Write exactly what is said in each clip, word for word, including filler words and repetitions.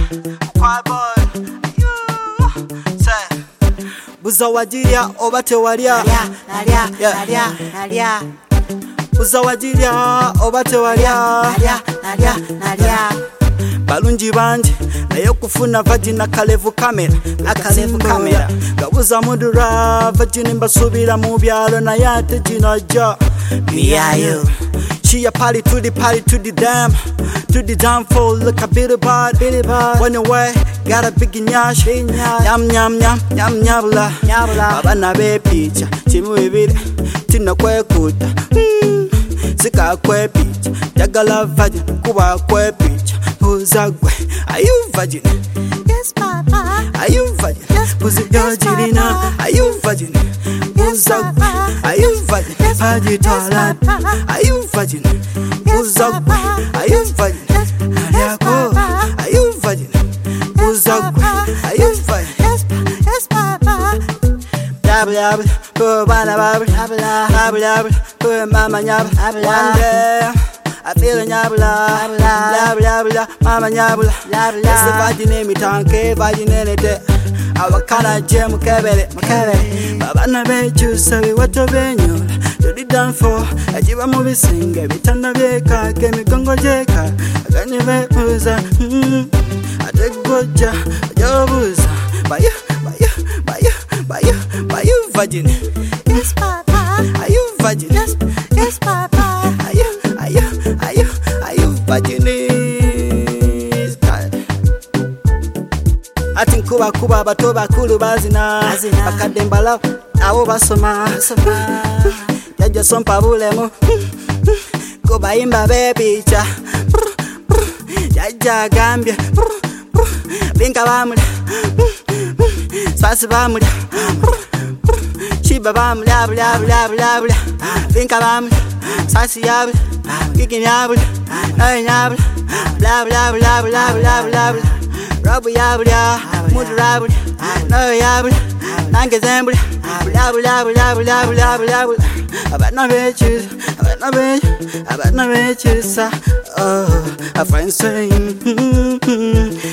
quiet boy. You say buza wajiria oba tewalia nalia nalia nalia buza wajiria oba tewalia nalia nalia nalia balungi banji naye kufuna vagina kalevu kamera akalevu kamera gabuza mudura vagina mbasubira mu byalo naye ate ginaja biyayo. She a party to the party to the dam, to the dam for look a bit about it about. When away, got a big nyash, yam yam yam yam nyabla nyabla. Baba na be picha, chimu ibiri, tina kwe kuta. Sika kwe picha, jagala vagin, kuba kwe picha. Uzagwe, are you virgin? Yes, Papa. Are you virgin? Yes, Pussy yes, Georgina, are you virgin? Yes, Papa. Are you virgin? Yes, Party toilet. Are you virgin? Yes, Papa. Are you virgin? Yes, Ariako. Papa. Are you virgin? Uzagwe. Are you virgin? Yes, yes, Papa. Blah blah blah, oh blah blah blah blah blah blah, oh mama nyabla. One day I feel nyabla, blah blah blah, mama nyabla. It's the virgin me tanke, virgin enete. Awakana je mukebele, mukebele. Baba na beju sabi wato benyo. Dodi down for ajiba mu bisinge bitanda byeka kemigongo jeka. Aganye bebuza, ategoja ajobuza. Bayo, bayo, bayo, bayo, bayo virgin. Yes, Papa. Are you virgin? Yes, yes, Papa. Are you, are you, are you, are you virgin? I think kuba kuba bato bakulu bazina bakadembala abo basoma jaja sompa bulemu kuba imba bepicha jaja gambia binka bamula swasi bamula shiba bamula bla bla bla bla binka bamula swasi yabula kiki yabula ay yabula bla bla bla bla bla bla bla Rabu yabula, mudu rabula, no yabula, nange zembula, bula bula bula bula bula bula bula. About no bitches, about no bitch, about no bitches. Oh, a friend saying,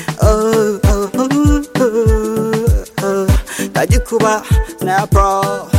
oh, oh, oh, oh, oh. Kaji kuba, na pro.